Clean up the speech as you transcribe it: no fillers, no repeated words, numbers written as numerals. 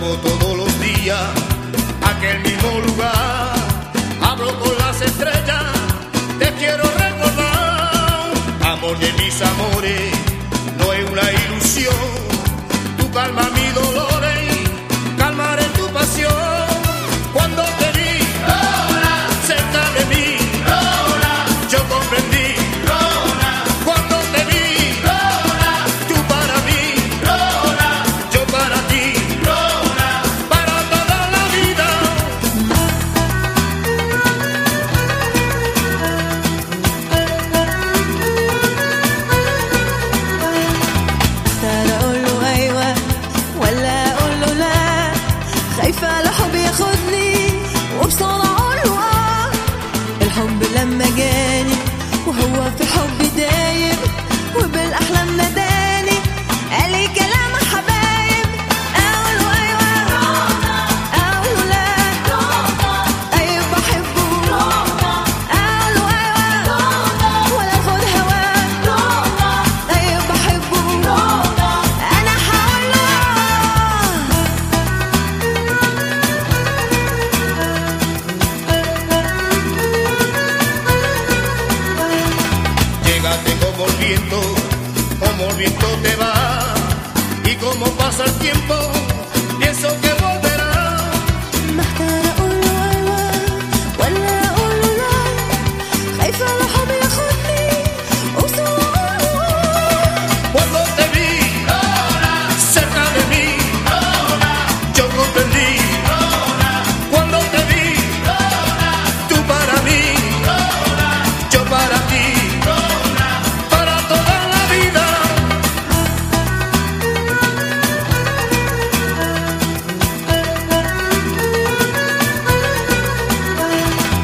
vuelvo todos los días a aquel mismo lugar. Hablo con las estrellas, te quiero recordar. Amor de mis amores, no es una ilusión. Tu calma